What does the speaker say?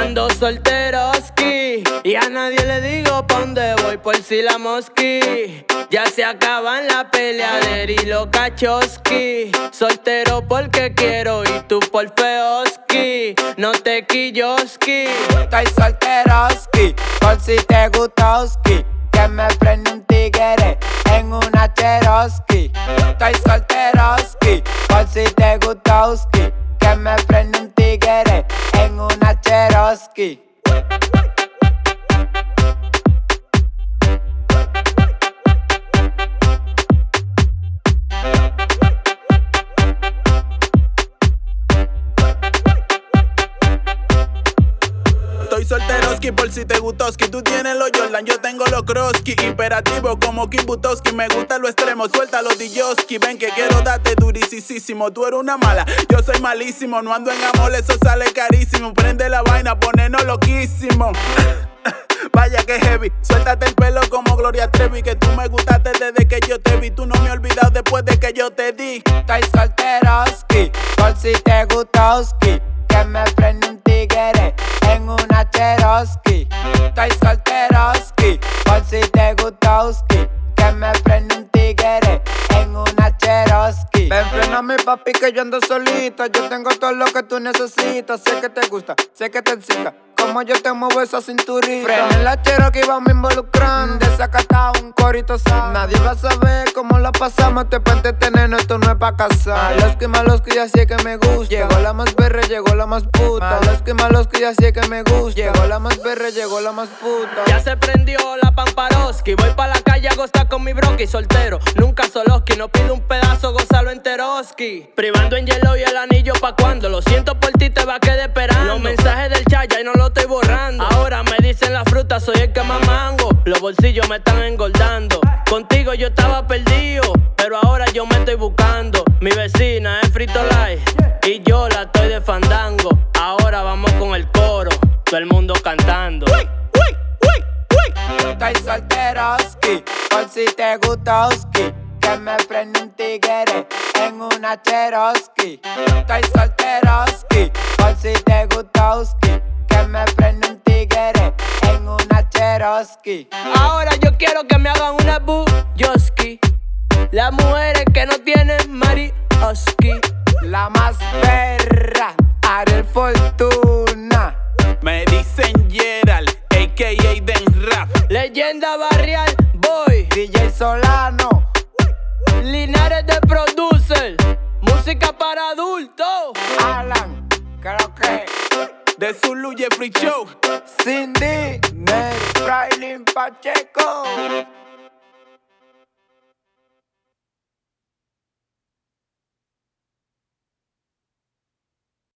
ando solteroski y a nadie le digo pa' dónde voy por si la mosqui. Ya se acaban la peleadera y los cachoski. Soltero porque quiero y tú por feoski. No te quilloski. Estoy solteroski por si te gustoski. Que me prende un tigre en una Cherokee. Estoy solteroski por si te gustoski. Que me prende un tigre en una Cherokee. Estoy solteroski por si te gustoski. Tú tienes los Jordan, yo tengo los Kroski. Imperativo como Kim Butowski. Me gusta lo extremo, suelta los Diyoski. Ven que quiero darte durisísimo. Tú eres una mala, yo soy malísimo. No ando en amor, eso sale carísimo. Prende la vaina, ponernos loquísimo. Vaya que heavy, suéltate el pelo como Gloria Trevi. Que tú me gustaste desde que yo te vi. Tú no me has olvidado después de que yo te di. Estoy solteroski por si te gustoski. Que me prende un tigre en una Cherokee. Estoy solteroski por si te gustoski. Que me prende un tigre en una Cherokee. Ven, frena mi papi que yo ando solita. Yo tengo todo lo que tú necesitas. Sé que te gusta, sé que te excita. Como yo te muevo esa cinturita. Frena en la Cherokee, vamos involucrando. Desacatado un corito sano. Nadie va a saber cómo la pasamos. Te puente tener, esto no es pa' casar. Malos que ya sé que me gusta. Llegó la más berre, llegó la más puta. Malos que ya sé que me gusta. Llegó la más berre, llegó la más puta. Ya se prendió la Pamparoski. Voy pa' la calle a gozar con mi broki. Soltero, nunca soloski. No pido un pedazo, gozalo enteroski. Privando en hielo y el anillo pa' cuando. Lo siento por ti, te va a quedar esperando. Los mensajes del chaya y no lo estoy borrando. Ahora me dicen la fruta, soy el que más mango. Los bolsillos me están engordando. Contigo yo estaba perdido, pero ahora yo me estoy buscando. Mi vecina es Frito Light y yo la estoy de fandango. Ahora vamos con el coro, todo el mundo cantando. Estoy solteroski por si te gustoski. Que me prende un tigre en una Cherokee. Estoy solteroski por si te gustoski. Que me prende un tigre en una Cherokee. Ahora yo quiero que me hagan una buyoski. Las mujeres que no tienen marioski. La más perra, Ariel Fortuna. Me dicen Gerald, a.k.a. Den Rap. Leyenda barrial, boy. DJ Solano. Linares de producer. Música para adultos. Alan, creo que De Zulu Jeffrey Show. Cindy, Nel, Frailin Pacheco.